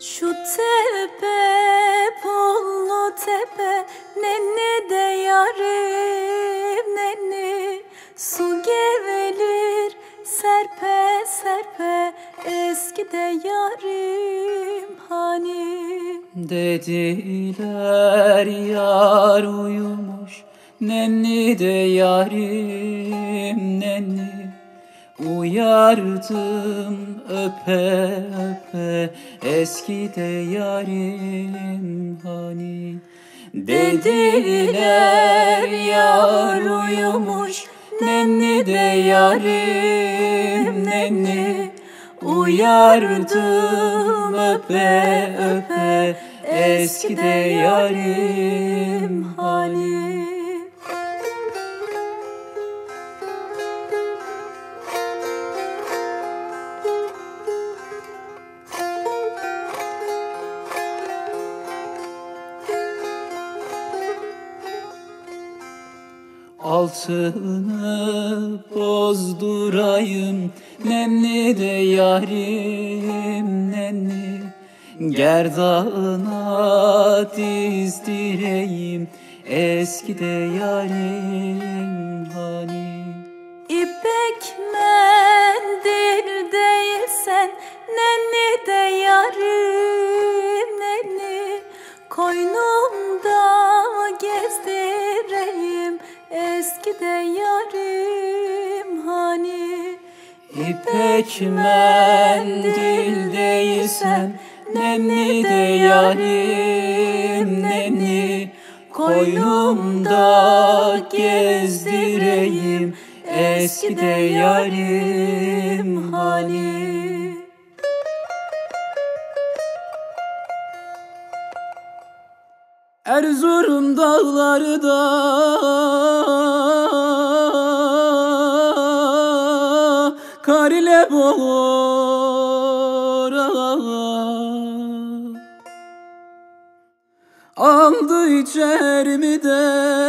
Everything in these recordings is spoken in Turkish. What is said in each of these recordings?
Şu tepe, pullu tepe, nenni de yarim nenni. Su gelir serpe serpe, eski de yarim hani. Dediler yar uyumuş, nenni de yarim nenni. Uyardım öpe öpe, eski de yarim hani. Dediler yar uyumuş, nenni de yarim nenni. Uyardım öpe öpe, eski de yarim hani. Altını bozdurayım, nenni de yarim nenni. Gerdana dizdireyim, eski de yarim hani. İpek mendil değilsen, nenni de yarim nenni. Koynumda gezdireyim, eski de yarim hani. İpek mendil değilsen, nenni de yarim nenni. Koynumda gezdireyim, eski de yarim hani. Erzurum dağları da kar ile boğar. Aldı içerimi de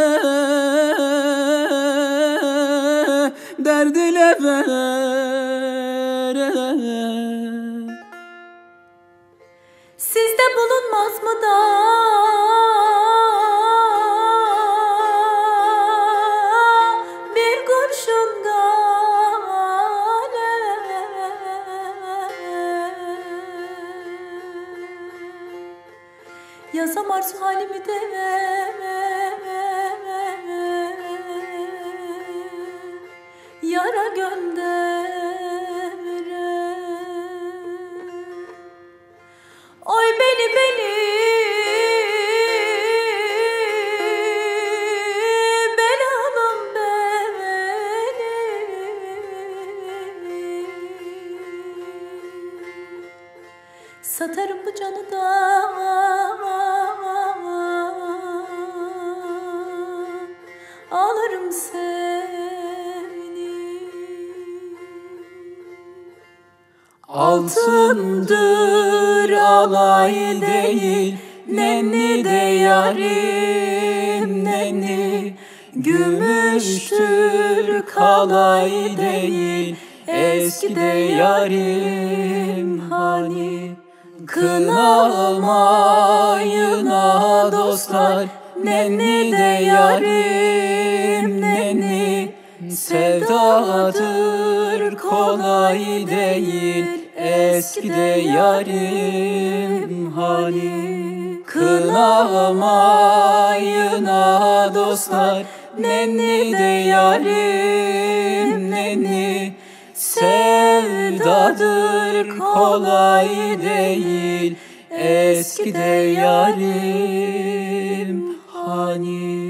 derd ile ver. Sizde bulunmaz mı da bir kurşunda yazam arzu halimi de yara gönder. Oy beni belalım beni. Satarım bu canı da alırım seni. Altındır alay değil, nenni de yarim nenni. Gümüştür kalay değil, eski de yarim hani. Kınamayın ha dostlar, nenni de yarim nenni. Sevdadır kolay değil, eski de yarim hani. Kınamayın ha dostlar, nenni de yarim nenni. Sevdadır kolay değil, eski de yarim hani.